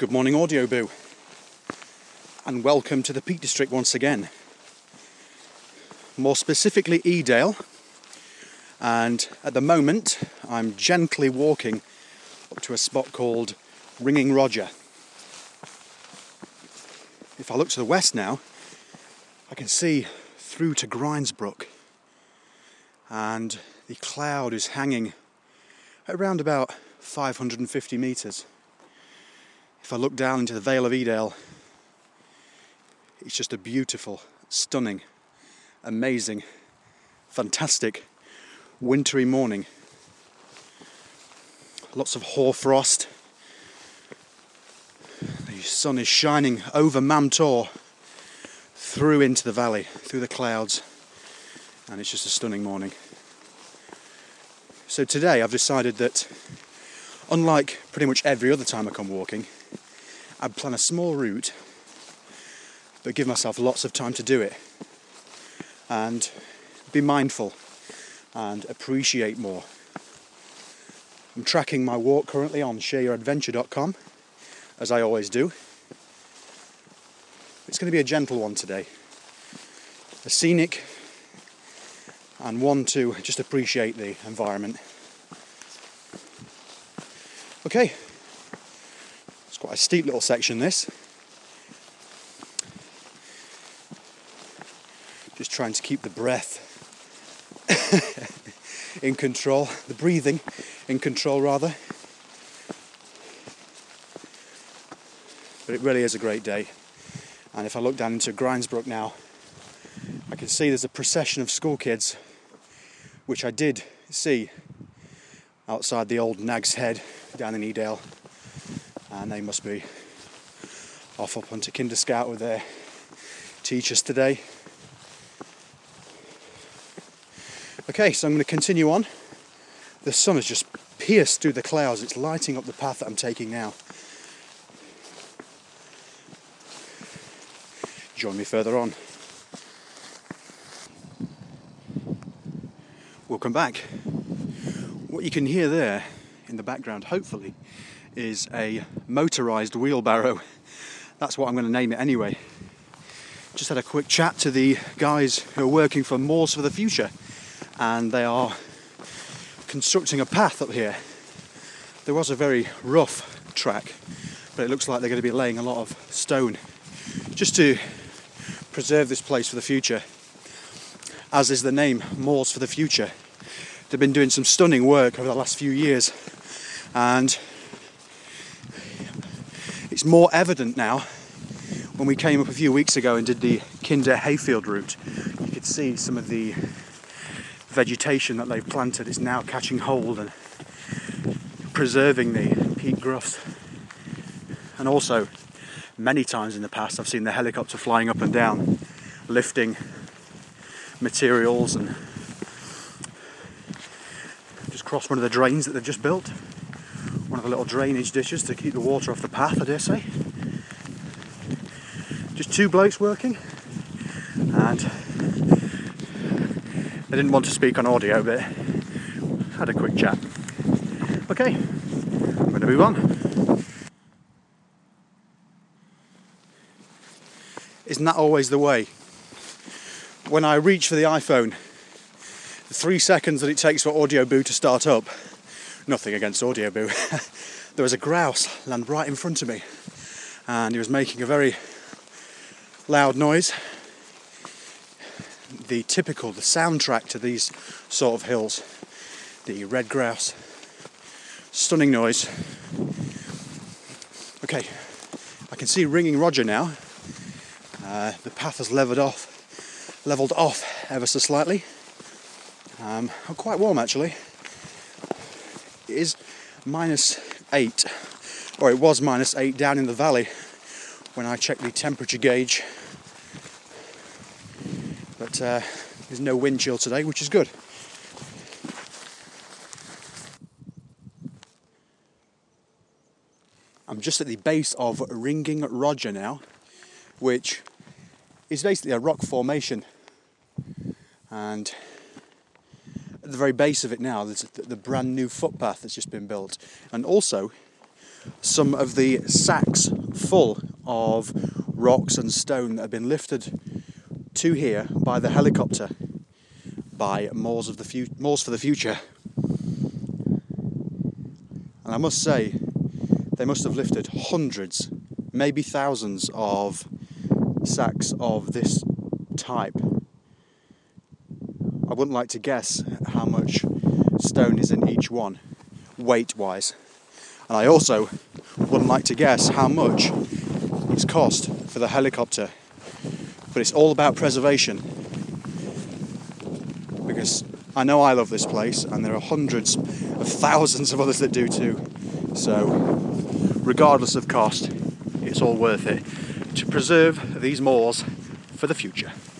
Good morning, Audio Boo, and welcome to the Peak District once again. More specifically, Edale, and at the moment I'm gently walking up to a spot called Ringing Roger. If I look to the west now, I can see through to Grindsbrook, and the cloud is hanging at around about 550 metres. If I look down into the Vale of Edale, it's just a beautiful, stunning, amazing, fantastic wintry morning. Lots of hoarfrost. The sun is shining over Mam Tor through into the valley, through the clouds, and it's just a stunning morning. So today I've decided that, unlike pretty much every other time I come walking, I'd plan a small route, but give myself lots of time to do it, and be mindful and appreciate more. I'm tracking my walk currently on shareyouradventure.com, as I always do. It's going to be a gentle one today, a scenic, and one to just appreciate the environment. Okay. Quite a steep little section, this. Just trying to keep the breath in control, the breathing in control rather. But it really is a great day. And if I look down into Grindsbrook now, I can see there's a procession of school kids, which I did see outside the old Nag's Head down in Edale. And they must be off up onto Kinder Scout with their teachers today. Okay, so I'm going to continue on. The sun has just pierced through the clouds. It's lighting up the path that I'm taking now. Join me further on. Welcome back. What you can hear there in the background, hopefully, is a motorised wheelbarrow. That's what I'm going to name it anyway. Just had a quick chat to the guys who are working for Moors for the Future, and they are constructing a path up here. There was a very rough track, but it looks like they're going to be laying a lot of stone just to preserve this place for the future, as is the name, Moors for the Future. They've been doing some stunning work over the last few years, and it's more evident now. When we came up a few weeks ago and did the Kinder Hayfield route, you could see some of the vegetation that they've planted is now catching hold and preserving the peat gruffs. And also, many times in the past, I've seen the helicopter flying up and down, lifting materials, and just crossed one of the drains that they've just built. One of the little drainage ditches to keep the water off the path, I dare say. Just two blokes working, and they didn't want to speak on audio, but had a quick chat. Okay, I'm going to move on. Isn't that always the way? When I reach for the iPhone, the 3 seconds that it takes for Audio Boo to start up, nothing against Audio Boo, there was a grouse land right in front of me, and he was making a very loud noise. The soundtrack to these sort of hills, the red grouse. Stunning noise. Okay, I can see Ringing Roger now. The path has levelled off ever so slightly. Quite warm actually. It is -8, or it was -8 down in the valley when I checked the temperature gauge. But there's no wind chill today, which is good. I'm just at the base of Ringing Roger now, which is basically a rock formation. And at the very base of it now, there's the brand new footpath that's just been built. And also, some of the sacks full of rocks and stone that have been lifted to here by the helicopter by Moors for the Future. And I must say, they must have lifted hundreds, maybe thousands of sacks of this type. I wouldn't like to guess how much stone is in each one, weight-wise. And I also wouldn't like to guess how much it's cost for the helicopter. But it's all about preservation. Because I know I love this place, and there are hundreds of thousands of others that do too. So, regardless of cost, it's all worth it to preserve these moors for the future.